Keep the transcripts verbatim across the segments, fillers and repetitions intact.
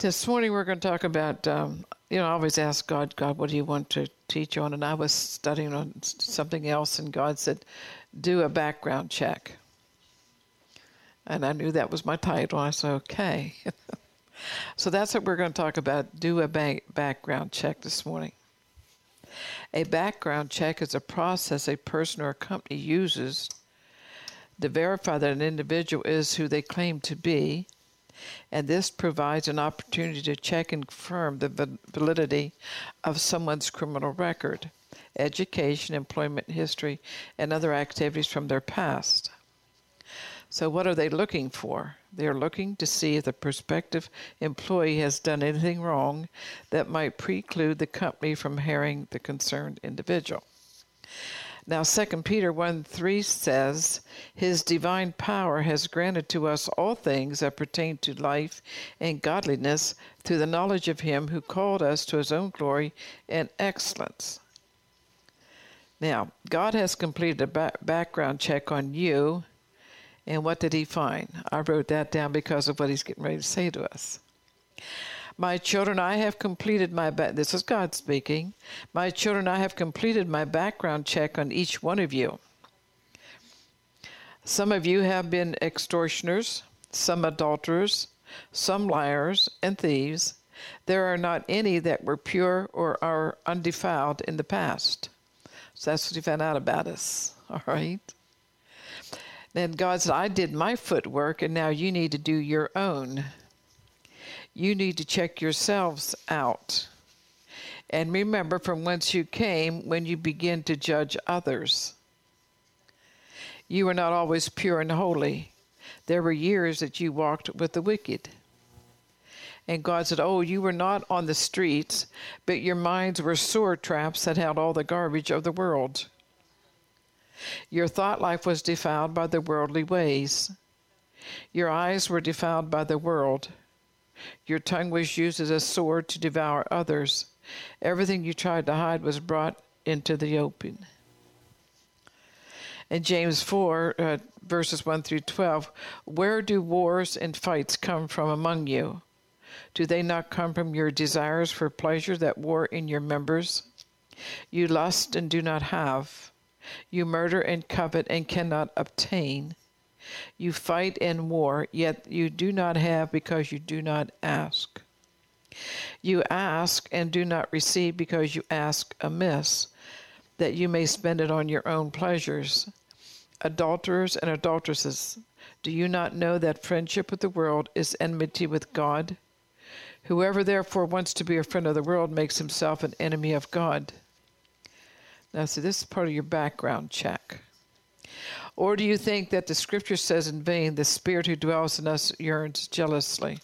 This morning we're going to talk about, um, you know, I always ask God, God, what do you want to teach on? And I was studying on something else, and God said, do a background check. And I knew that was my title. I said, okay. So that's what we're going to talk about, do a ba- background check this morning. A background check is a process a person or a company uses to verify that an individual is who they claim to be, and this provides an opportunity to check and confirm the validity of someone's criminal record, education, employment history, and other activities from their past. So what are they looking for? They're looking to see if the prospective employee has done anything wrong that might preclude the company from hiring the concerned individual. Now, Second Peter one three says, His divine power has granted to us all things that pertain to life and godliness through the knowledge of Him who called us to His own glory and excellence. Now, God has completed a ba- background check on you, and what did He find? I wrote that down because of what He's getting ready to say to us. My children, I have completed my, ba- this is God speaking, my children, I have completed my background check on each one of you. Some of you have been extortioners, some adulterers, some liars and thieves. There are not any that were pure or are undefiled in the past. So that's what He found out about us, all right? Then God said, I did my footwork, and now you need to do your own. You need to check yourselves out. And remember from whence you came when you begin to judge others. You were not always pure and holy. There were years that you walked with the wicked. And God said, oh, you were not on the streets, but your minds were sewer traps that held all the garbage of the world. Your thought life was defiled by the worldly ways. Your eyes were defiled by the world. Your tongue was used as a sword to devour others. Everything you tried to hide was brought into the open. In James four, uh, verses one through twelve, where do wars and fights come from among you? Do they not come from your desires for pleasure that war in your members? You lust and do not have. You murder and covet and cannot obtain. You fight and war, yet you do not have because you do not ask. You ask and do not receive because you ask amiss, that you may spend it on your own pleasures. Adulterers and adulteresses, do you not know that friendship with the world is enmity with God? Whoever therefore wants to be a friend of the world makes himself an enemy of God. Now, see, this is part of your background check. Or do you think that the Scripture says in vain, the Spirit who dwells in us yearns jealously?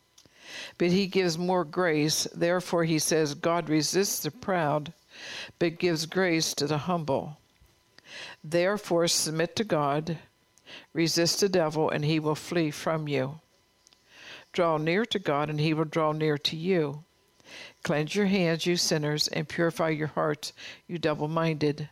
But He gives more grace. Therefore, He says, God resists the proud, but gives grace to the humble. Therefore, submit to God, resist the devil, and he will flee from you. Draw near to God, and He will draw near to you. Cleanse your hands, you sinners, and purify your hearts, you double-minded.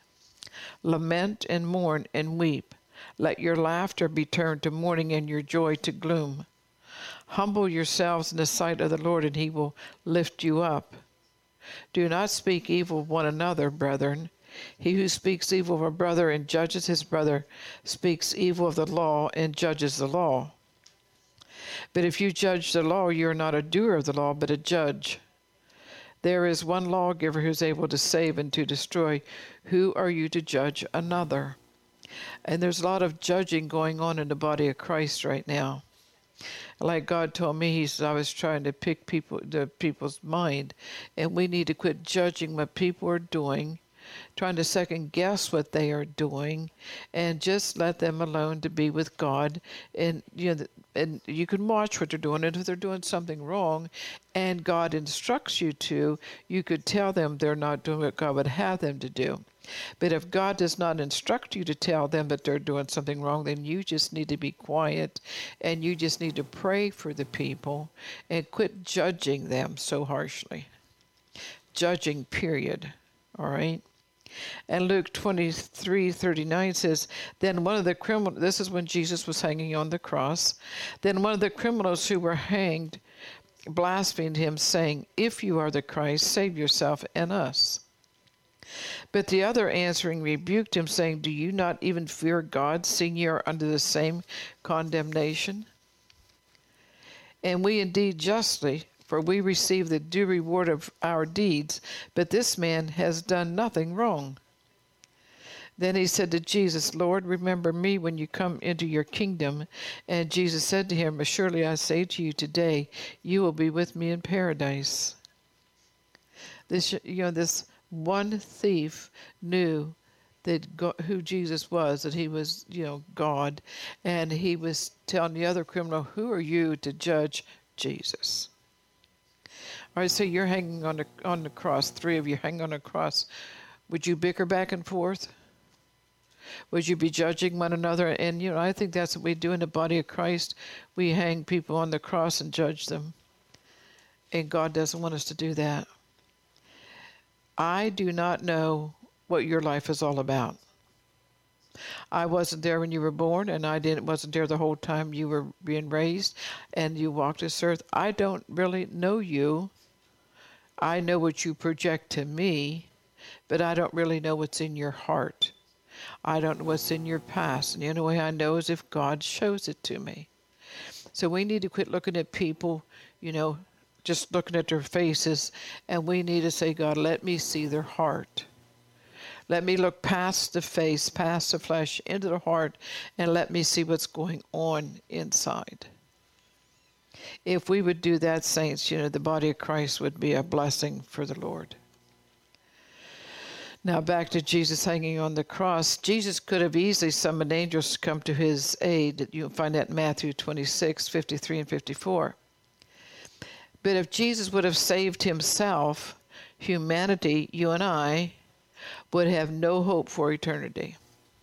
Lament and mourn and weep. Let your laughter be turned to mourning and your joy to gloom. Humble yourselves in the sight of the Lord, and He will lift you up. Do not speak evil of one another, brethren. He who speaks evil of a brother and judges his brother speaks evil of the law and judges the law. But if you judge the law, you are not a doer of the law, but a judge. There is one lawgiver who is able to save and to destroy. Who are you to judge another? And there's a lot of judging going on in the body of Christ right now. Like God told me, He said I was trying to pick people, the people's mind, and we need to quit judging what people are doing, trying to second guess what they are doing, and just let them alone to be with God. And you know, and you can watch what they're doing, and if they're doing something wrong, and God instructs you to, you could tell them they're not doing what God would have them to do. But if God does not instruct you to tell them that they're doing something wrong, then you just need to be quiet, and you just need to pray for the people and quit judging them so harshly. Judging, period. All right? And Luke twenty-three thirty-nine says, then one of the criminals, this is when Jesus was hanging on the cross, then one of the criminals who were hanged blasphemed him, saying, "If you are the Christ, save yourself and us." But the other answering rebuked him, saying, "Do you not even fear God, seeing you are under the same condemnation? And we indeed justly, for we receive the due reward of our deeds, but this man has done nothing wrong." Then he said to Jesus, "Lord, remember me when you come into your kingdom." And Jesus said to him, "Surely I say to you, today you will be with me in paradise." This, you know, this one thief knew that God, who Jesus was, that he was, you know, God, and he was telling the other criminal, "Who are you to judge Jesus?" All right, so you're hanging on the on the cross. Three of you hang on a cross. Would you bicker back and forth? Would you be judging one another? And you know, I think that's what we do in the body of Christ. We hang people on the cross and judge them, and God doesn't want us to do that. I do not know what your life is all about. I wasn't there when you were born, and I didn't wasn't there the whole time you were being raised and you walked this earth. I don't really know you. I know what you project to me, but I don't really know what's in your heart. I don't know what's in your past. And the only way I know is if God shows it to me. So we need to quit looking at people, you know, just looking at their faces, and we need to say, "God, let me see their heart. Let me look past the face, past the flesh, into the heart, and let me see what's going on inside." If we would do that, saints, you know, the body of Christ would be a blessing for the Lord. Now back to Jesus hanging on the cross. Jesus could have easily summoned angels to come to his aid. You'll find that in Matthew twenty-six, fifty-three and fifty-four. But if Jesus would have saved himself, humanity, you and I, would have no hope for eternity.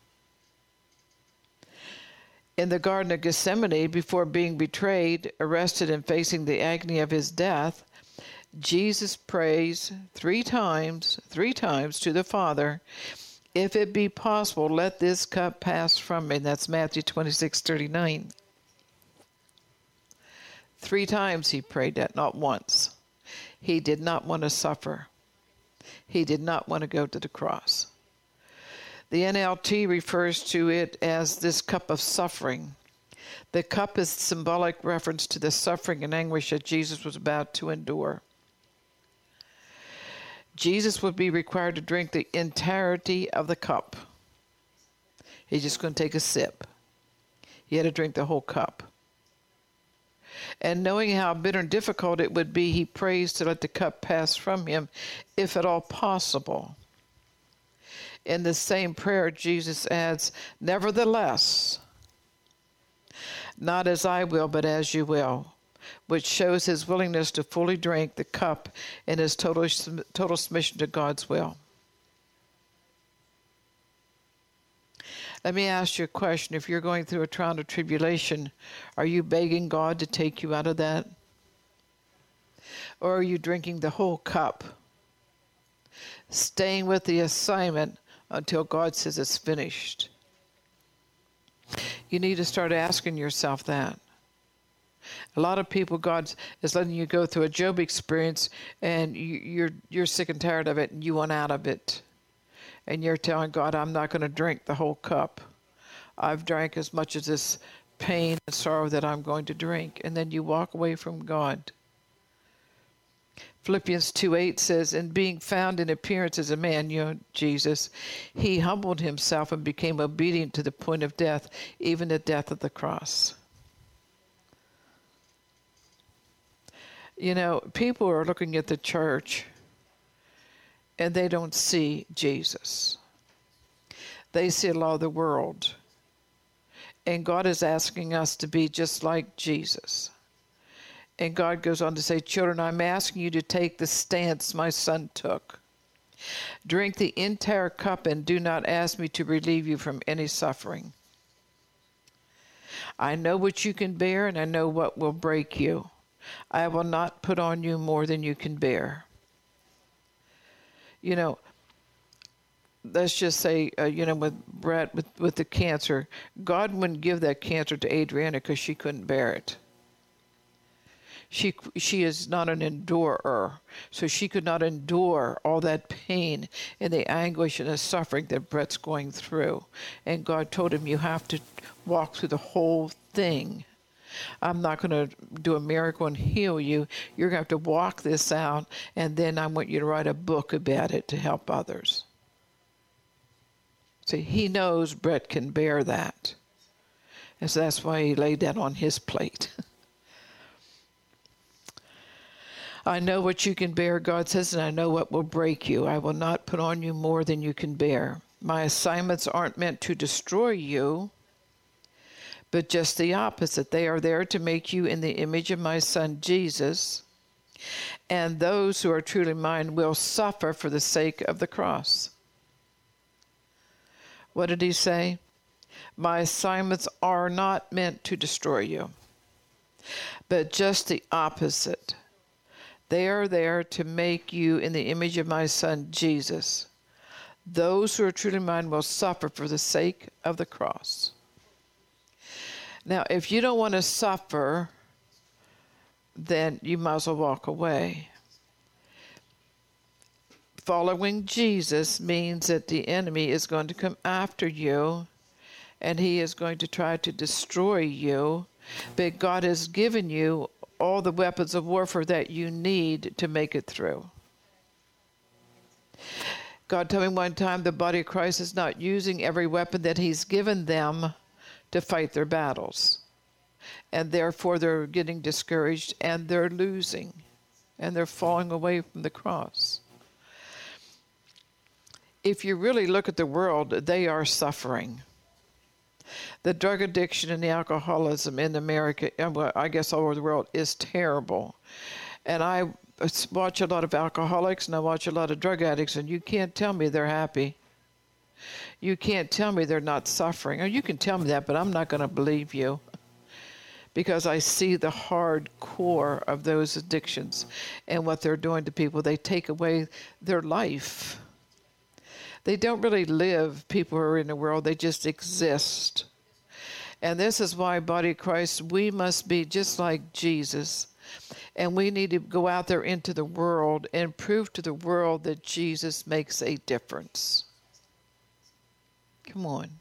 In the Garden of Gethsemane, before being betrayed, arrested, and facing the agony of his death, Jesus prays three times, three times to the Father, "If it be possible, let this cup pass from me." And that's Matthew twenty-six, thirty-nine. Three times he prayed that, not once. He did not want to suffer. He did not want to go to the cross. The N L T refers to it as this cup of suffering. The cup is symbolic reference to the suffering and anguish that Jesus was about to endure. Jesus would be required to drink the entirety of the cup. He's just going to take a sip. He had to drink the whole cup. And knowing how bitter and difficult it would be, he prays to let the cup pass from him, if at all possible. In the same prayer, Jesus adds, "Nevertheless, not as I will, but as you will," which shows his willingness to fully drink the cup and his total, total submission to God's will. Let me ask you a question. If you're going through a trial or tribulation, are you begging God to take you out of that? Or are you drinking the whole cup, staying with the assignment until God says it's finished? You need to start asking yourself that. A lot of people, God is letting you go through a Job experience, and you, you're you're sick and tired of it, and you want out of it. And you're telling God, "I'm not going to drink the whole cup. I've drank as much of this pain and sorrow that I'm going to drink." And then you walk away from God. Philippians two eight says, "And being found in appearance as a man," you know, Jesus, "he humbled himself and became obedient to the point of death, even the death of the cross." You know, people are looking at the church and they don't see Jesus. They see a lot of the world. And God is asking us to be just like Jesus. And God goes on to say, "Children, I'm asking you to take the stance my son took. Drink the entire cup and do not ask me to relieve you from any suffering. I know what you can bear, and I know what will break you. I will not put on you more than you can bear." You know, let's just say, uh, you know, with Brett, with, with the cancer, God wouldn't give that cancer to Adriana because she couldn't bear it. She she is not an endurer, so she could not endure all that pain and the anguish and the suffering that Brett's going through. And God told him, you have to walk through the whole thing. I'm not going to do a miracle and heal you. You're going to have to walk this out, and then I want you to write a book about it to help others. See, he knows Brett can bear that. And so that's why he laid that on his plate. I know what you can bear, God says, and I know what will break you. I will not put on you more than you can bear. My assignments aren't meant to destroy you, but just the opposite. They are there to make you in the image of my Son, Jesus. And those who are truly mine will suffer for the sake of the cross. What did he say? My assignments are not meant to destroy you, but just the opposite. They are there to make you in the image of my Son, Jesus. Those who are truly mine will suffer for the sake of the cross. Now, if you don't want to suffer, then you might as well walk away. Following Jesus means that the enemy is going to come after you, and he is going to try to destroy you. But God has given you all the weapons of warfare that you need to make it through. God told me one time the body of Christ is not using every weapon that he's given them to fight their battles. And therefore they're getting discouraged and they're losing and they're falling away from the cross. If you really look at the world, they are suffering. The drug addiction and the alcoholism in America, well, I guess all over the world, is terrible. And I watch a lot of alcoholics and I watch a lot of drug addicts, and you can't tell me they're happy. You can't tell me they're not suffering. Or you can tell me that, but I'm not going to believe you, because I see the hard core of those addictions and what they're doing to people. They take away their life. They don't really live, people who are in the world. They just exist. And this is why, body of Christ, we must be just like Jesus. And we need to go out there into the world and prove to the world that Jesus makes a difference. Come on.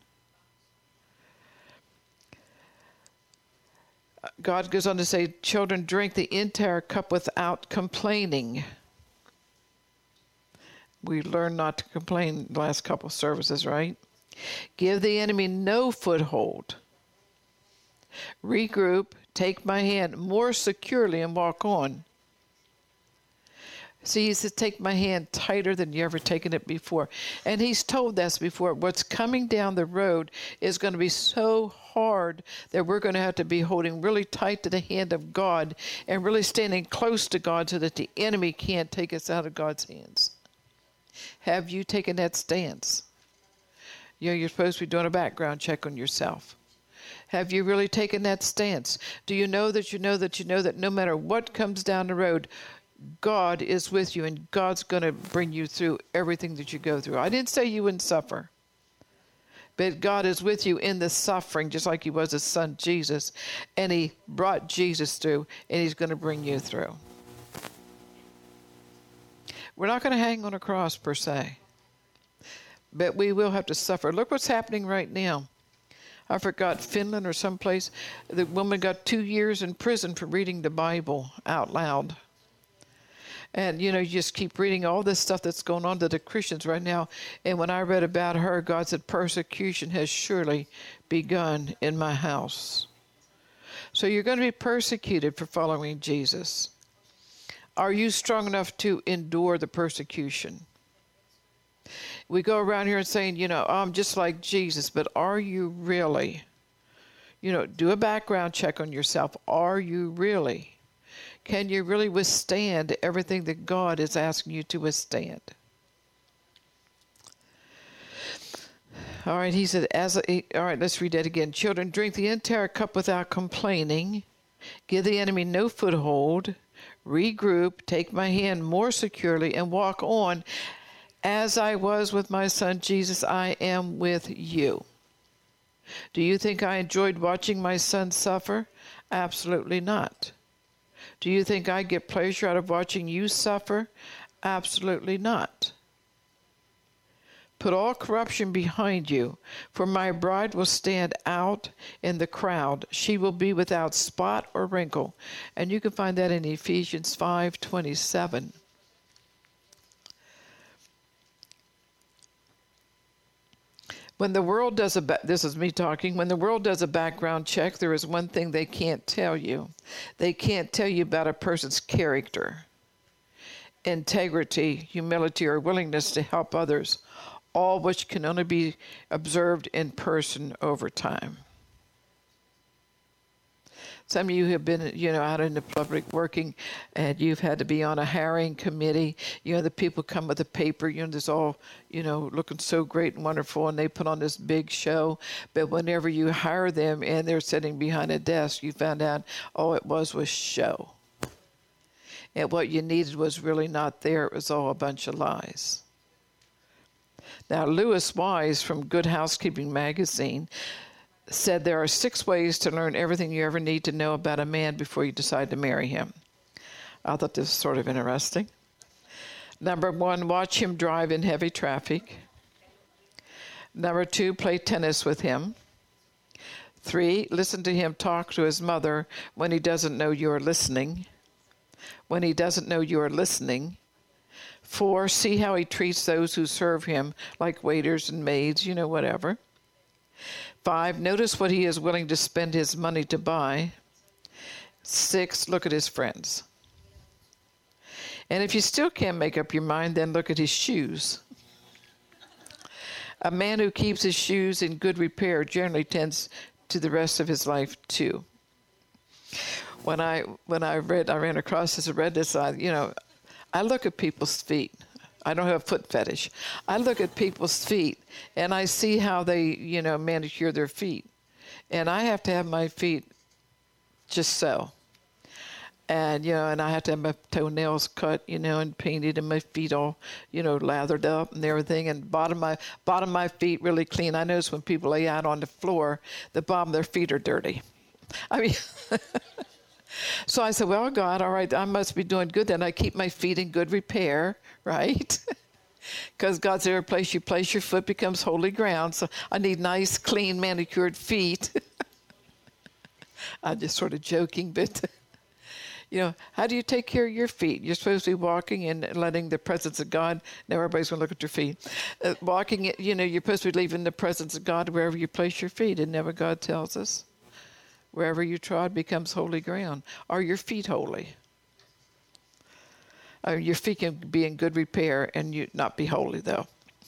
God goes on to say, children, drink the entire cup without complaining. We learned not to complain the last couple services, right? Give the enemy no foothold. Regroup, take my hand more securely, and walk on. See, he says, take my hand tighter than you ever taken it before. And he's told us before, what's coming down the road is going to be so hard that we're going to have to be holding really tight to the hand of God and really standing close to God so that the enemy can't take us out of God's hands. Have you taken that stance? You know, you're supposed to be doing a background check on yourself. Have you really taken that stance? Do you know that you know that you know that no matter what comes down the road, God is with you, and God's going to bring you through everything that you go through? I didn't say you wouldn't suffer, but God is with you in the suffering, just like he was his son Jesus, and he brought Jesus through, and he's going to bring you through. We're not going to hang on a cross per se, but we will have to suffer. Look what's happening right now. I forgot, Finland or someplace, the woman got two years in prison for reading the Bible out loud. And, you know, you just keep reading all this stuff that's going on to the Christians right now. And when I read about her, God said, persecution has surely begun in my house. So you're going to be persecuted for following Jesus. Are you strong enough to endure the persecution? We go around here and saying, you know, oh, I'm just like Jesus, but are you really? You know, do a background check on yourself. Are you really? Can you really withstand everything that God is asking you to withstand? All right, he said, as a, all right, let's read that again. Children, drink the entire cup without complaining. Give the enemy no foothold. Regroup, take my hand more securely, and walk on. As I was with my son Jesus, I am with you. Do you think I enjoyed watching my son suffer? Absolutely not. Do you think I get pleasure out of watching you suffer? Absolutely not. Put all corruption behind you, for my bride will stand out in the crowd. She will be without spot or wrinkle. And you can find that in Ephesians five twenty-seven. When the world does a, ba- this is me talking, when the world does a background check, there is one thing they can't tell you. They can't tell you about a person's character, integrity, humility, or willingness to help others, all which can only be observed in person over time. Some of you have been, you know, out in the public working, and you've had to be on a hiring committee. You know, the people come with a paper, you know, there's all, you know, looking so great and wonderful, and they put on this big show. But whenever you hire them and they're sitting behind a desk, you found out all it was was show. And what you needed was really not there. It was all a bunch of lies. Now, Lewis Wise from Good Housekeeping magazine said there are six ways to learn everything you ever need to know about a man before you decide to marry him. I thought this was sort of interesting. Number one, watch him drive in heavy traffic. Number two, play tennis with him. Three, listen to him talk to his mother when he doesn't know you are listening. When he doesn't know you are listening. Four, see how he treats those who serve him, like waiters and maids, you know, whatever. Five, notice what he is willing to spend his money to buy. Six, look at his friends. And if you still can't make up your mind, then look at his shoes. A man who keeps his shoes in good repair generally tends to the rest of his life too. When I when I read I ran across this, I read this, I you know, I look at people's feet. I don't have a foot fetish. I look at people's feet, and I see how they, you know, manicure their feet. And I have to have my feet just so. And, you know, and I have to have my toenails cut, you know, and painted, and my feet all, you know, lathered up and everything. And bottom of my, bottom of my feet really clean. I notice when people lay out on the floor, the bottom of their feet are dirty. I mean... So I said, well, God, all right, I must be doing good then. I keep my feet in good repair, right? Because God's every place you place your foot becomes holy ground. So I need nice, clean, manicured feet. I'm just sort of joking, but, you know, how do you take care of your feet? You're supposed to be walking and letting the presence of God. Now everybody's going to look at your feet. Uh, walking, you know, you're supposed to be leaving the presence of God wherever you place your feet. Isn't that what God tells us? Wherever you trod becomes holy ground. Are your feet holy? I mean, your feet can be in good repair and you not be holy, though.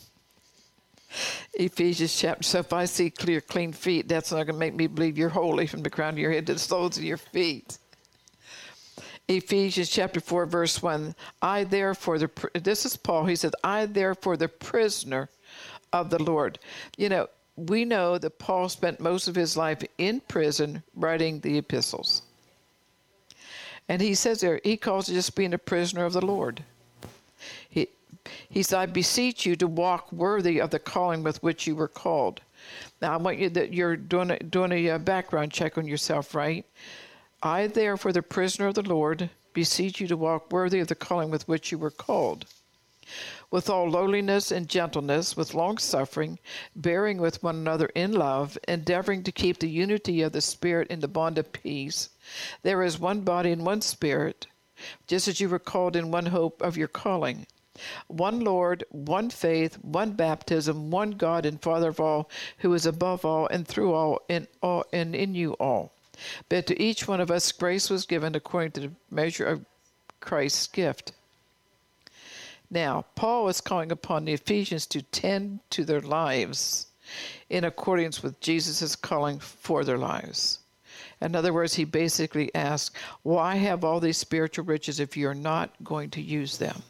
Ephesians chapter, so if I see clear, clean feet, that's not going to make me believe you're holy from the crown of your head to the soles of your feet. Ephesians chapter four, verse one, I therefore, the, this is Paul, he said, I therefore, the prisoner of the Lord. You know, we know that Paul spent most of his life in prison writing the epistles. And he says there, he calls it just being a prisoner of the Lord. He, he said, I beseech you to walk worthy of the calling with which you were called. Now, I want you that you're doing a, doing a background check on yourself, right? I, therefore, the prisoner of the Lord, beseech you to walk worthy of the calling with which you were called. With all lowliness and gentleness, with long-suffering, bearing with one another in love, endeavoring to keep the unity of the Spirit in the bond of peace. There is one body and one Spirit, just as you were called in one hope of your calling. One Lord, one faith, one baptism, one God and Father of all, who is above all and through all and, all, and in you all. But to each one of us grace was given according to the measure of Christ's gift. Now, Paul is calling upon the Ephesians to tend to their lives in accordance with Jesus' calling for their lives. In other words, he basically asks, why have all these spiritual riches if you're not going to use them?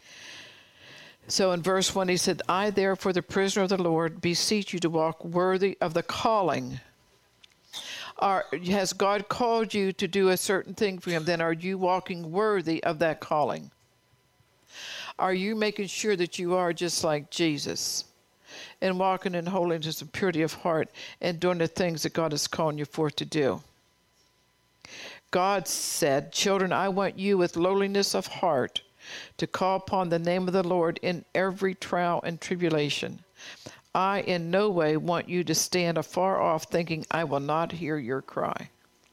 So in verse one, he said, I, therefore, the prisoner of the Lord, beseech you to walk worthy of the calling. Are, has God called you to do a certain thing for him? Then are you walking worthy of that calling? Are you making sure that you are just like Jesus and walking in holiness and purity of heart and doing the things that God is calling you for to do? God said, children, I want you with lowliness of heart to call upon the name of the Lord in every trial and tribulation. I in no way want you to stand afar off thinking, I will not hear your cry.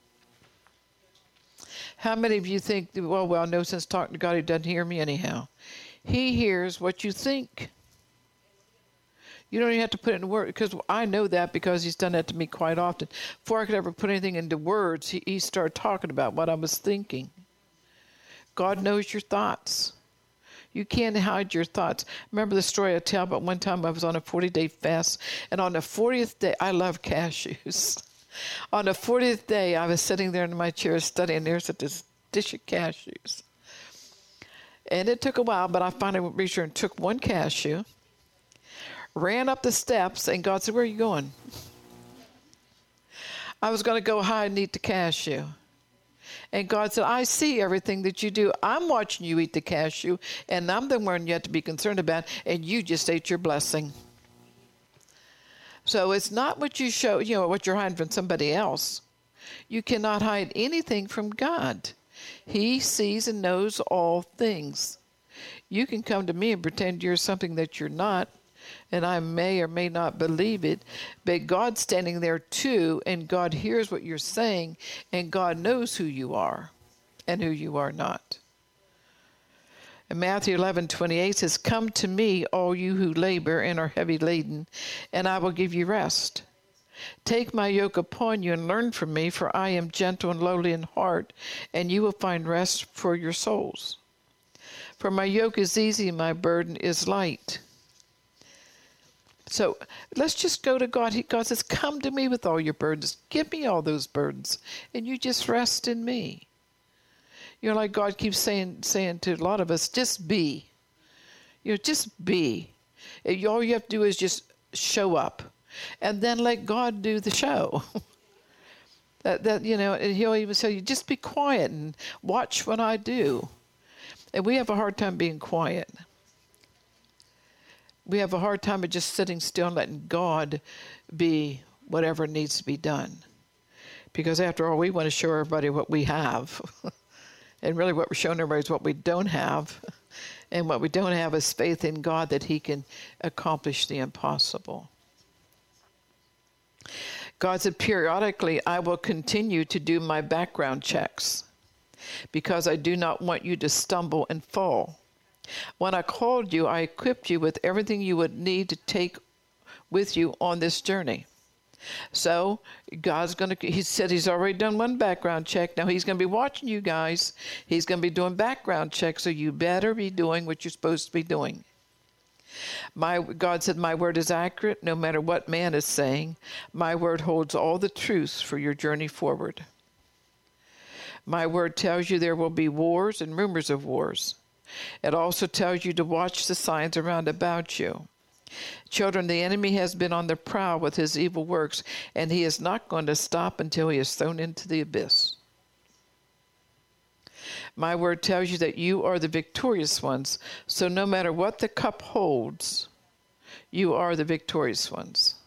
How many of you think, well, well, no sense talking to God, he doesn't hear me anyhow? He hears what you think. You don't even have to put it in words, because I know that because he's done that to me quite often. Before I could ever put anything into words, he, he started talking about what I was thinking. God knows your thoughts. You can't hide your thoughts. Remember the story I tell about one time I was on a forty-day fast, and on the fortieth day, I love cashews. On the fortieth day, I was sitting there in my chair studying, and there's this dish of cashews. And it took a while, but I finally reached her and took one cashew, ran up the steps, and God said, where are you going? I was going to go hide and eat the cashew. And God said, I see everything that you do. I'm watching you eat the cashew, and I'm the one you have to be concerned about, and you just ate your blessing. So it's not what you show, you know, what you're hiding from somebody else. You cannot hide anything from God. He sees and knows all things. You can come to me and pretend you're something that you're not, and I may or may not believe it, but God's standing there too, and God hears what you're saying, and God knows who you are and who you are not. And Matthew eleven twenty-eight says, come to me, all you who labor and are heavy laden, and I will give you rest. Take my yoke upon you and learn from me, for I am gentle and lowly in heart, and you will find rest for your souls. For my yoke is easy, my burden is light. So let's just go to God. He, God says, come to me with all your burdens. Give me all those burdens, and you just rest in me. You know, like God keeps saying saying to a lot of us, just be. You know, just be. And all you have to do is just show up, and then let God do the show. that that you know, and He'll even say, just be quiet and watch what I do. And we have a hard time being quiet. We have a hard time of just sitting still and letting God be whatever needs to be done. Because after all, we want to show everybody what we have. And really what we're showing everybody is what we don't have. And what we don't have is faith in God that He can accomplish the impossible. God said, periodically, I will continue to do my background checks because I do not want you to stumble and fall. When I called you, I equipped you with everything you would need to take with you on this journey. So God's going to, he said he's already done one background check. Now he's going to be watching you guys. He's going to be doing background checks, so you better be doing what you're supposed to be doing. My God said, my word is accurate no matter what man is saying. My word holds all the truths for your journey forward. My word tells you there will be wars and rumors of wars. It also tells you to watch the signs around about you. Children, the enemy has been on the prowl with his evil works, and he is not going to stop until he is thrown into the abyss. My word tells you that you are the victorious ones, so no matter what the cup holds, you are the victorious ones.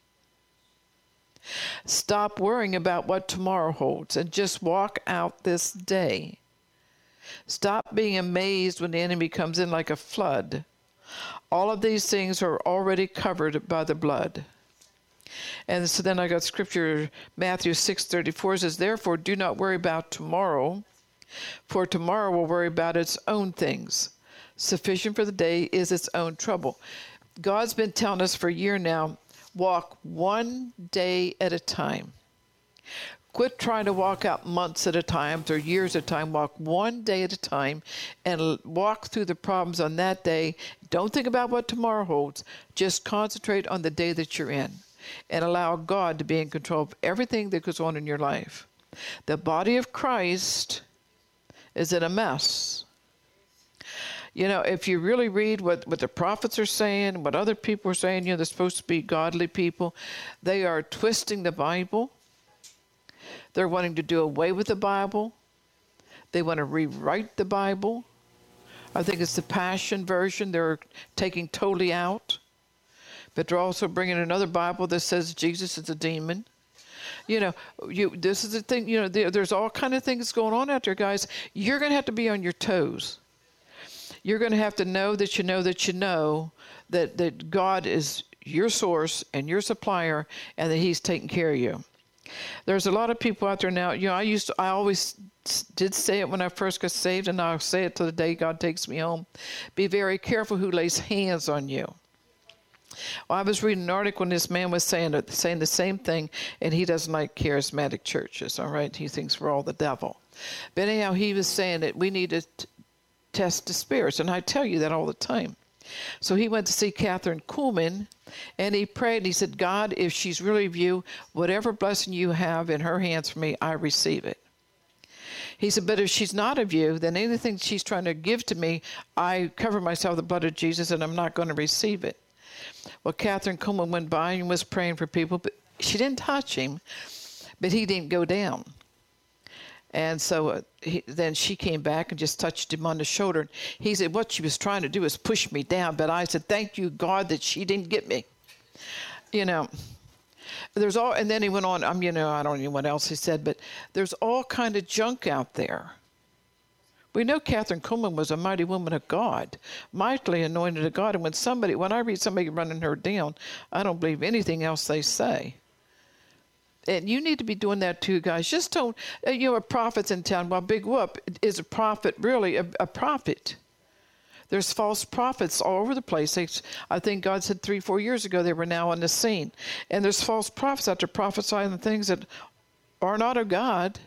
Stop worrying about what tomorrow holds and just walk out this day. Stop being amazed when the enemy comes in like a flood. All of these things are already covered by the blood. And so then I got scripture, Matthew six thirty-four says, therefore do not worry about tomorrow, for tomorrow will worry about its own things. Sufficient for the day is its own trouble. God's been telling us for a year now, walk one day at a time. Quit trying to walk out months at a time or years at a time. Walk one day at a time and walk through the problems on that day. Don't think about what tomorrow holds. Just concentrate on the day that you're in and allow God to be in control of everything that goes on in your life. The body of Christ is in a mess. You know, if you really read what, what the prophets are saying, what other people are saying, you know, they're supposed to be godly people, they are twisting the Bible. They're wanting to do away with the Bible. They want to rewrite the Bible. I think it's the Passion Version they're taking totally out. But they're also bringing another Bible that says Jesus is a demon. You know, you. This is the thing. You know, there, there's all kind of things going on out there, guys. You're going to have to be on your toes. You're going to have to know that you know that you know that that God is your source and your supplier, and that He's taking care of you. There's a lot of people out there now. You know, I used to, I always did say it when I first got saved, and I'll say it to the day God takes me home. Be very careful who lays hands on you. Well, I was reading an article, and this man was saying saying the same thing, and he doesn't like charismatic churches, all right? He thinks we're all the devil. But anyhow, he was saying that we need to t- test the spirits, and I tell you that all the time. So he went to see Catherine Kuhlman, and he prayed, and he said, God, if she's really of you, whatever blessing you have in her hands for me, I receive it. He said, but if she's not of you, then anything she's trying to give to me, I cover myself with the blood of Jesus, and I'm not going to receive it. Well, Catherine Kuhlman went by and was praying for people, but she didn't touch him, but he didn't go down. And so uh, he, then she came back and just touched him on the shoulder. He said what she was trying to do is push me down, but I said, thank you, God, that she didn't get me. You know, there's all, and then he went on, I'm, you know, I don't know what else he said, but there's all kind of junk out there. We know Catherine Kuhlman was a mighty woman of God, mightily anointed of God. And when somebody, when I read somebody running her down, I don't believe anything else they say. And you need to be doing that too, guys. Just don't, you know, prophets in town. Well, Big Whoop is a prophet, really a, a prophet. There's false prophets all over the place. They, I think God said three, four years ago they were now on the scene. And there's false prophets out there prophesying the things that are not of God.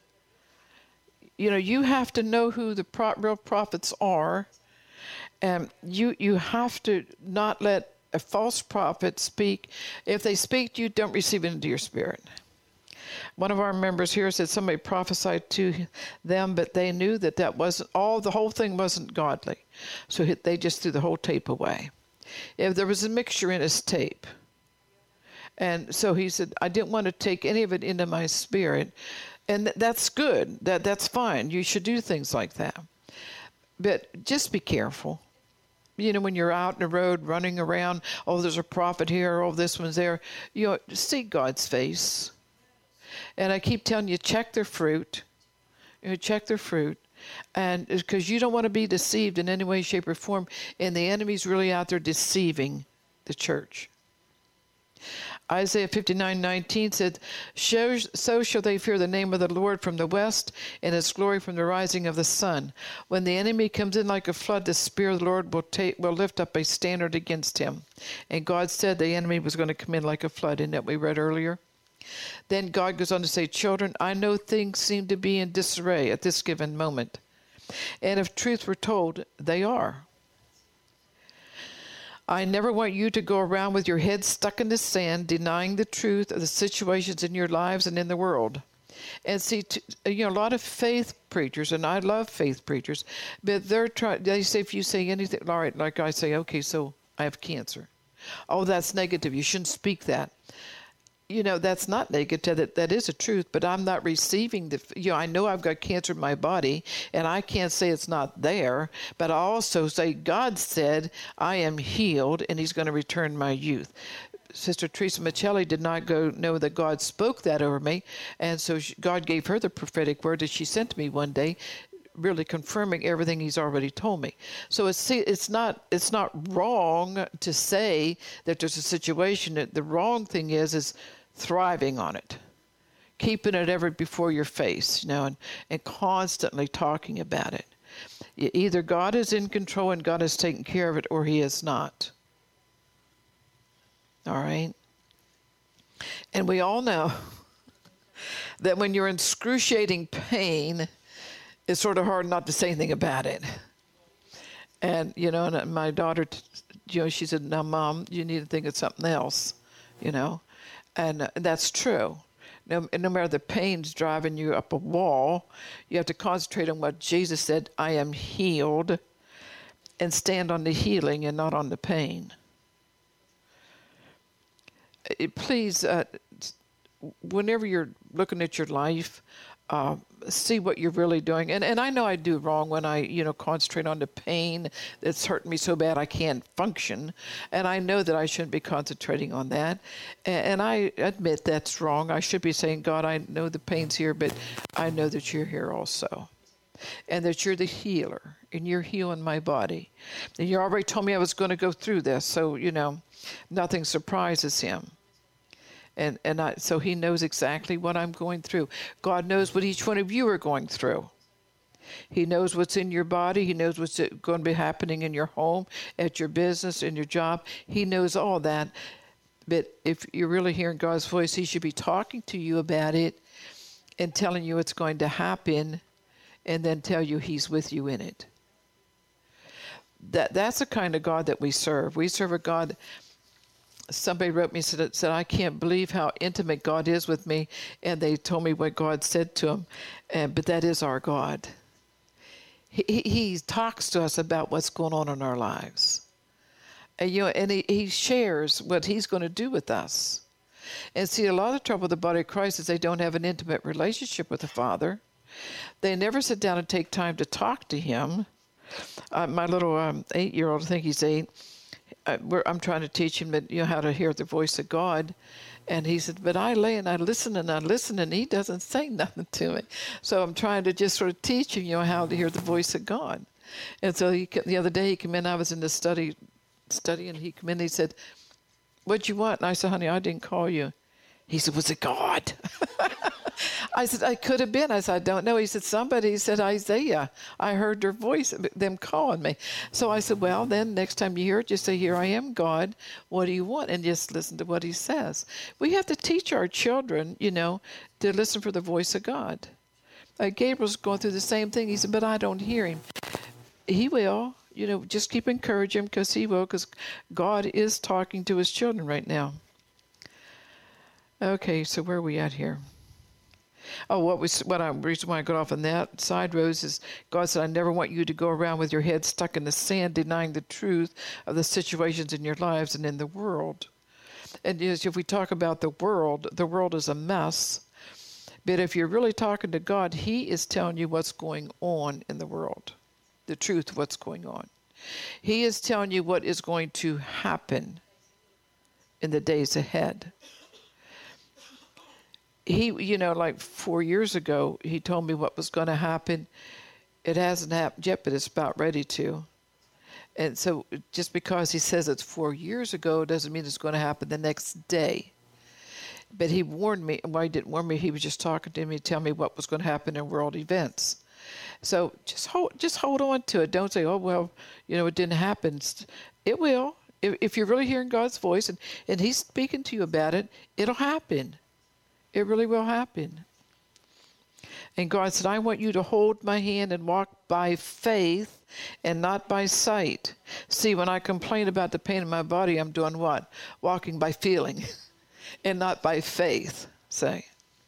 You know, you have to know who the pro- real prophets are, and you you have to not let a false prophet speak. If they speak to you, don't receive it into your spirit. One of our members here said somebody prophesied to them, but they knew that that wasn't all. The whole thing wasn't godly, so they just threw the whole tape away. If there was a mixture in his tape, and so he said, I didn't want to take any of it into my spirit. And that's good. That that's fine. You should do things like that. But just be careful. You know, when you're out in the road running around, oh, there's a prophet here, oh, this one's there. You know, seek God's face. And I keep telling you, check their fruit. You know, check their fruit. And because you don't want to be deceived in any way, shape, or form. And the enemy's really out there deceiving the church. Isaiah fifty-nine nineteen said, so shall they fear the name of the Lord from the west, and his glory from the rising of the sun. When the enemy comes in like a flood, the Spirit of the Lord will, take, will lift up a standard against him. And God said the enemy was going to come in like a flood, in that we read earlier. Then God goes on to say, children, I know things seem to be in disarray at this given moment. And if truth were told, they are. I never want you to go around with your head stuck in the sand, denying the truth of the situations in your lives and in the world. And see, t- you know, a lot of faith preachers, and I love faith preachers, but they're trying. They say if you say anything, all right, like I say, okay, so I have cancer. Oh, that's negative. You shouldn't speak that. You know, that's not negative. That that is a truth, but I'm not receiving the. You know, I know I've got cancer in my body, and I can't say it's not there. But I also say God said I am healed, and He's going to return my youth. Sister Teresa Michelli did not go know that God spoke that over me, and so she, God gave her the prophetic word that she sent to me one day, really confirming everything He's already told me. So it's it's not it's not wrong to say that there's a situation. The wrong thing is is thriving on it, keeping it ever before your face, you know, and, and constantly talking about it. Either God is in control and God is taking care of it, or He is not. All right? And we all know that when you're in excruciating pain, it's sort of hard not to say anything about it. And, you know, and my daughter, you know, she said, now, Mom, you need to think of something else, you know. And uh, that's true. No, no matter the pain's driving you up a wall, you have to concentrate on what Jesus said, I am healed, and stand on the healing and not on the pain. It, please, uh, whenever you're looking at your life, uh, see what you're really doing. And and I know I do wrong when I, you know, concentrate on the pain that's hurting me so bad I can't function. And I know that I shouldn't be concentrating on that. And, and I admit that's wrong. I should be saying, God, I know the pain's here, but I know that you're here also. And that you're the healer, and you're healing my body. And you already told me I was going to go through this, so, you know, nothing surprises him. And and I, so he knows exactly what I'm going through. God knows what each one of you are going through. He knows what's in your body. He knows what's going to be happening in your home, at your business, in your job. He knows all that. But if you're really hearing God's voice, he should be talking to you about it and telling you it's going to happen, and then tell you he's with you in it. That That's the kind of God that we serve. We serve a God. Somebody wrote me, said, said, I can't believe how intimate God is with me. And they told me what God said to him. And, but that is our God. He, he, he talks to us about what's going on in our lives. And, you know, and he, he shares what he's going to do with us. And see, a lot of the trouble with the body of Christ is they don't have an intimate relationship with the Father. They never sit down and take time to talk to him. Uh, my little um, eight-year-old, I think he's eight, uh, we're, I'm trying to teach him that, you know, how to hear the voice of God. And he said, but I lay and I listen and I listen, and he doesn't say nothing to me. So I'm trying to just sort of teach him, you know, how to hear the voice of God. And so he, the other day he came in, I was in the study, study, and he came in and he said, what'd you want? And I said, honey, I didn't call you. He said, was it God? I said, I could have been. I said, I don't know. He said, somebody said, Isaiah. I heard their voice, them calling me. So I said, well, then next time you hear it, just say, here I am, God. What do you want? And just listen to what he says. We have to teach our children, you know, to listen for the voice of God. Uh, Gabriel's going through the same thing. He said, but I don't hear him. He will. You know, just keep encouraging him, because he will, because God is talking to his children right now. Okay, so where are we at here? Oh, what was what I reason why I got off on that side, Rose, is God said, I never want you to go around with your head stuck in the sand, denying the truth of the situations in your lives and in the world. And yes, if we talk about the world, the world is a mess. But if you're really talking to God, he is telling you what's going on in the world, the truth of what's going on. He is telling you what is going to happen in the days ahead. He, you know, like four years ago, he told me what was going to happen. It hasn't happened yet, but it's about ready to. And so just because he says it's four years ago doesn't mean it's going to happen the next day. But he warned me. Well, he didn't warn me. He was just talking to me, telling me what was going to happen in world events. So just hold, just hold on to it. Don't say, oh, well, you know, it didn't happen. It will. If, if you're really hearing God's voice and, and he's speaking to you about it, it'll happen. It really will happen. And God said, I want you to hold my hand and walk by faith and not by sight. See, when I complain about the pain in my body, I'm doing what? Walking by feeling and not by faith, say.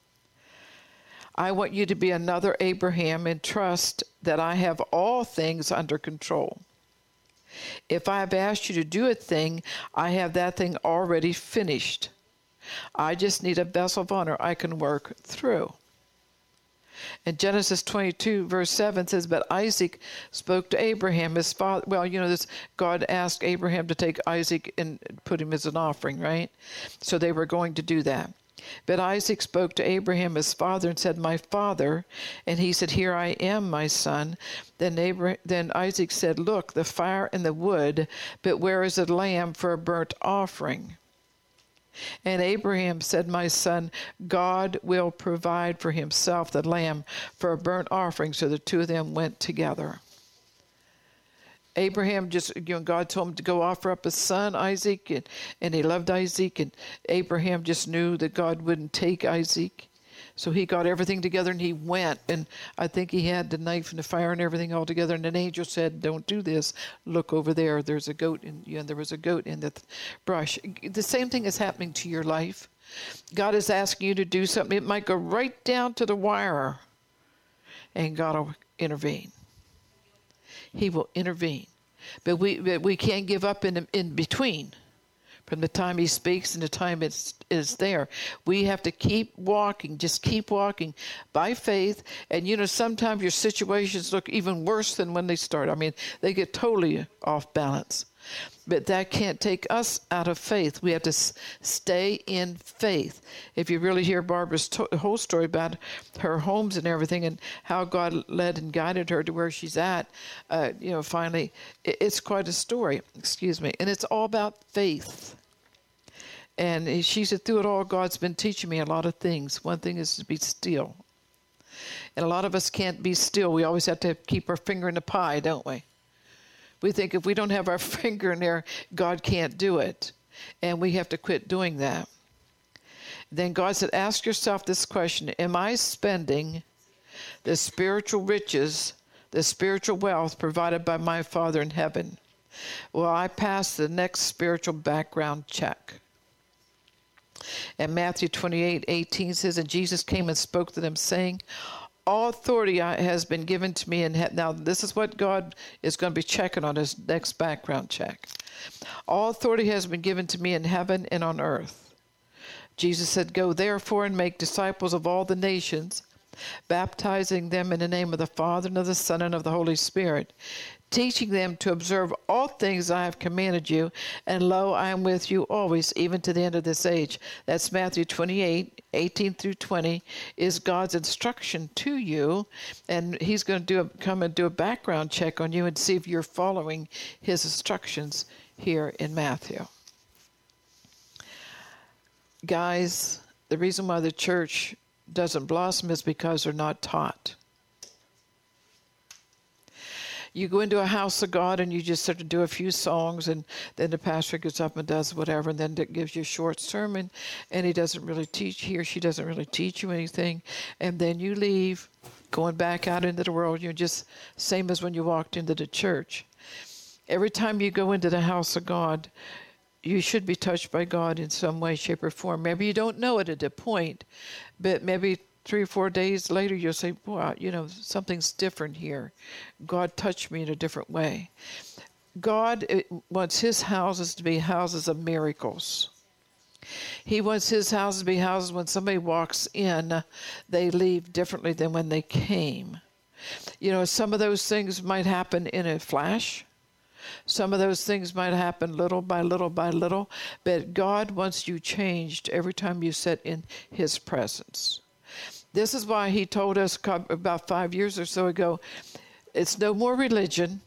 I want you to be another Abraham and trust that I have all things under control. If I have asked you to do a thing, I have that thing already finished. I just need a vessel of honor I can work through. And Genesis twenty-two, verse seven says, but Isaac spoke to Abraham, his father. Well, you know, this God asked Abraham to take Isaac and put him as an offering, right? So they were going to do that. But Isaac spoke to Abraham, his father, and said, my father. And he said, here I am, my son. Then, Abraham, then Isaac said, look, the fire and the wood, but where is the lamb for a burnt offering? And Abraham said, my son, God will provide for himself the lamb for a burnt offering. So the two of them went together. Abraham just, you know, God told him to go offer up his son, Isaac, and, and he loved Isaac. And Abraham just knew that God wouldn't take Isaac. So he got everything together and he went. And I think he had the knife and the fire and everything all together. And an angel said, don't do this. Look over there. There's a goat. And you know, there was a goat in the th- brush. The same thing is happening to your life. God is asking you to do something. It might go right down to the wire. And God will intervene. He will intervene. But we but we can't give up in in between. from the time he speaks and the time it's is there. We have to keep walking, just keep walking by faith. And, you know, sometimes your situations look even worse than when they start. I mean, they get totally off balance. But that can't take us out of faith. We have to s- stay in faith. If you really hear Barbara's to- whole story about her homes and everything and how God led and guided her to where she's at, uh, you know, finally, it- it's quite a story, excuse me. And it's all about faith. And she said, through it all, God's been teaching me a lot of things. One thing is to be still. And a lot of us can't be still. We always have to keep our finger in the pie, don't we? We think if we don't have our finger in there, God can't do it. And we have to quit doing that. Then God said, ask yourself this question: am I spending the spiritual riches, the spiritual wealth provided by my Father in heaven? Well, I passed the next spiritual background check. And Matthew twenty-eight eighteen says, and Jesus came and spoke to them, saying, all authority has been given to me. And now this is what God is going to be checking on his next background check. All authority has been given to me in heaven and on earth. Jesus said, go therefore and make disciples of all the nations, baptizing them in the name of the Father and of the Son and of the Holy Spirit, teaching them to observe all things I have commanded you, and lo, I am with you always, even to the end of this age. That's Matthew twenty-eight, eighteen through twenty, is God's instruction to you, and he's going to do a, come and do a background check on you and see if you're following his instructions here in Matthew. Guys, the reason why the church doesn't blossom is because they're not taught. You go into a house of God and you just sort of do a few songs, and then the pastor gets up and does whatever, and then it gives you a short sermon, and he doesn't really teach, he or she doesn't really teach you anything, and then you leave, going back out into the world. You're just same as when you walked into the church. Every time you go into the house of God, you should be touched by God in some way, shape, or form. Maybe you don't know it at a point, but maybe three or four days later, you'll say, wow, you know, something's different here. God touched me in a different way. God wants his houses to be houses of miracles. He wants his houses to be houses when somebody walks in, they leave differently than when they came. You know, some of those things might happen in a flash. Some of those things might happen little by little by little, but God wants you changed every time you sit in his presence. This is why he told us about five years or so ago, it's no more religion.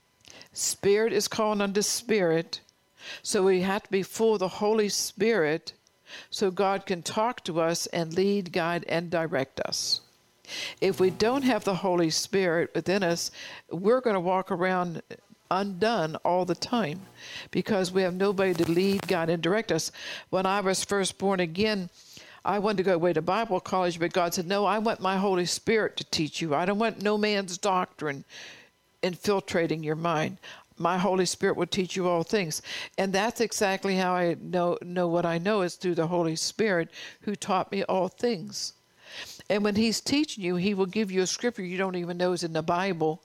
Spirit is calling unto spirit. So we have to be full of the Holy Spirit so God can talk to us and lead, guide, and direct us. If we don't have the Holy Spirit within us, we're going to walk around undone all the time because we have nobody to lead, guide, and direct us. When I was first born again, I wanted to go away to Bible college, but God said, no, I want my Holy Spirit to teach you. I don't want no man's doctrine infiltrating your mind. My Holy Spirit will teach you all things. And that's exactly how I know, know what I know is through the Holy Spirit who taught me all things. And when he's teaching you, he will give you a scripture you don't even know is in the Bible.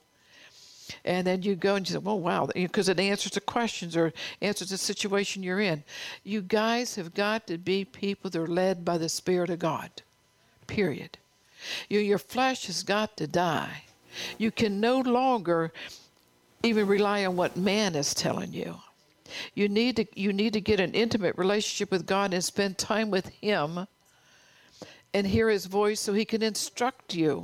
And then you go and you say, well, wow, because it answers the questions or answers the situation you're in. You guys have got to be people that are led by the Spirit of God, period. You, your flesh has got to die. You can no longer even rely on what man is telling you. You need to, you need to get an intimate relationship with God and spend time with him and hear his voice so he can instruct you.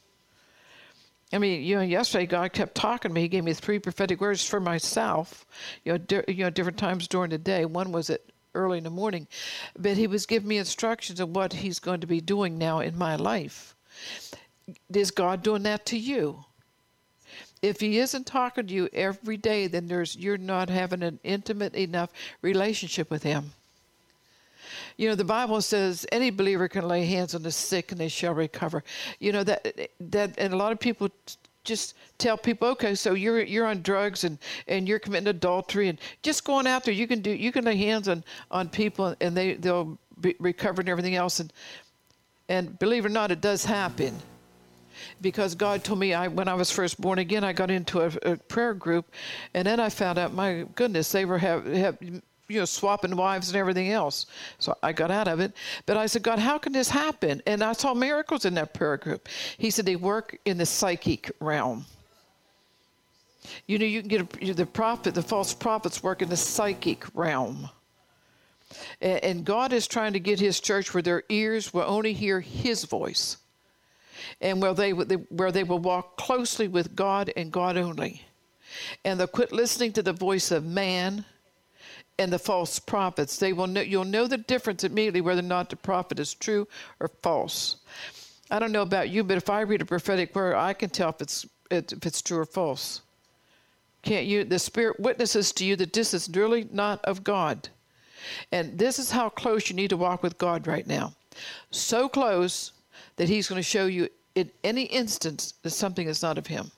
I mean, you know, yesterday God kept talking to me. He gave me three prophetic words for myself, you know, di- you know, different times during the day. One was at early in the morning, but he was giving me instructions of what he's going to be doing now in my life. Is God doing that to you? If he isn't talking to you every day, then there's you're not having an intimate enough relationship with him. You know, the Bible says any believer can lay hands on the sick and they shall recover. You know, that, that and a lot of people just tell people, okay, so you're you're on drugs and, and you're committing adultery and just going out there, you can do you can lay hands on, on people and they, they'll be recovered and everything else. And and believe it or not, it does happen. Because God told me I, when I was first born again, I got into a, a prayer group, and then I found out, my goodness, they were have, have you know, swapping wives and everything else. So I got out of it. But I said, God, how can this happen? And I saw miracles in that prayer group. He said they work in the psychic realm. You know, you can get a, the prophet, the false prophets work in the psychic realm. And, and God is trying to get his church where their ears will only hear his voice. And where they, where they will walk closely with God and God only. And they'll quit listening to the voice of man and the false prophets. They will know, you'll know the difference immediately whether or not the prophet is true or false. I don't know about you, but if I read a prophetic word, I can tell if it's if it's true or false. Can't you? The Spirit witnesses to you that this is really not of God. And this is how close you need to walk with God right now. So close that he's going to show you in any instance that something is not of him.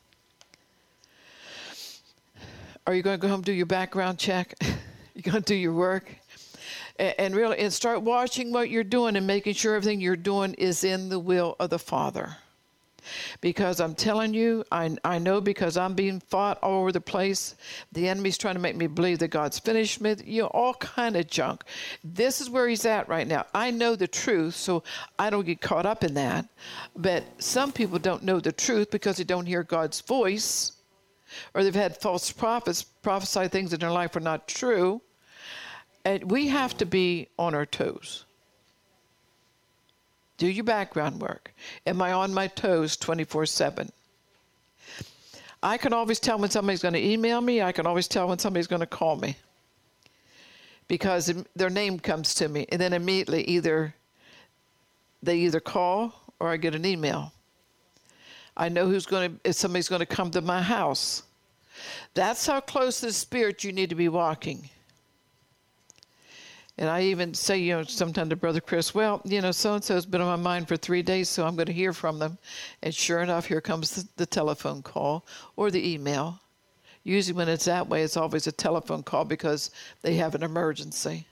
Are you going to go home and do your background check? You're going to do your work? And, and really, and start watching what you're doing and making sure everything you're doing is in the will of the Father. Because I'm telling you, I, I know because I'm being fought all over the place. The enemy's trying to make me believe that God's finished me, you know, all kind of junk. This is where he's at right now. I know the truth, so I don't get caught up in that. But some people don't know the truth because they don't hear God's voice, or they've had false prophets prophesy things in their life are not true. And we have to be on our toes. Do your background work. Am I on my toes twenty-four seven? I can always tell when somebody's going to email me. I can always tell when somebody's going to call me. Because their name comes to me. And then immediately either they either call or I get an email. I know who's going to, if somebody's going to come to my house. That's how close to the Spirit you need to be walking. And I even say, you know, sometimes to Brother Chris, well, you know, so-and-so's been on my mind for three days, so I'm going to hear from them. And sure enough, here comes the, the telephone call or the email. Usually when it's that way, it's always a telephone call because they have an emergency.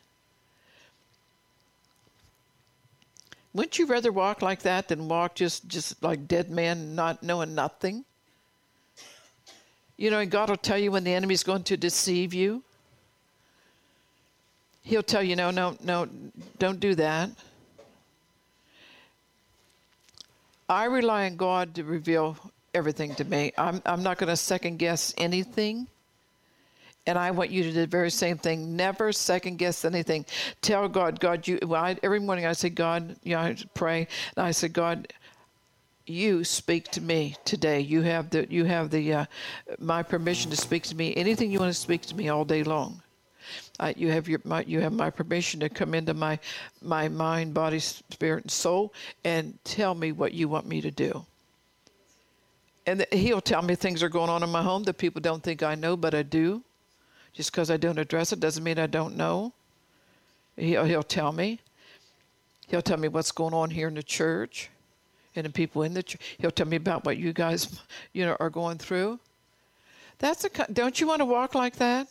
Wouldn't you rather walk like that than walk just, just like dead man, not knowing nothing? You know, and God will tell you when the enemy's going to deceive you. He'll tell you, no, no, no, don't do that. I rely on God to reveal everything to me. I'm, I'm not going to second guess anything. And I want you to do the very same thing. Never second guess anything. Tell God, God, you, well, I, every morning I say, God, you know, I pray. And I say, God, you speak to me today. You have the, you have the, uh, my permission to speak to me. Anything you want to speak to me all day long. Uh, you have your my, you have my permission to come into my my mind, body, spirit, and soul, and tell me what you want me to do. And th- he'll tell me things are going on in my home that people don't think I know, but I do. Just because I don't address it doesn't mean I don't know. He'll, he'll tell me. He'll tell me what's going on here in the church, and the people in the church. He'll tell me about what you guys, you know, are going through. That's a. Don't you want to walk like that?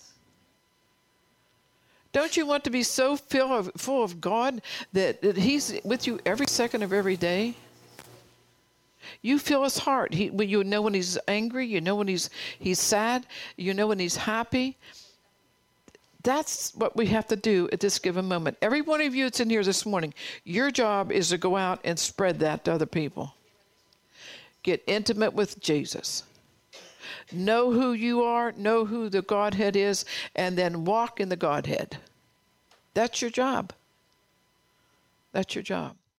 Don't you want to be so full of, full of God that, that he's with you every second of every day? You feel his heart. He, you know when he's angry. You know when he's he's sad. You know when he's happy. That's what we have to do at this given moment. Every one of you that's in here this morning, your job is to go out and spread that to other people. Get intimate with Jesus. Know who you are, know who the Godhead is, and then walk in the Godhead. That's your job. That's your job.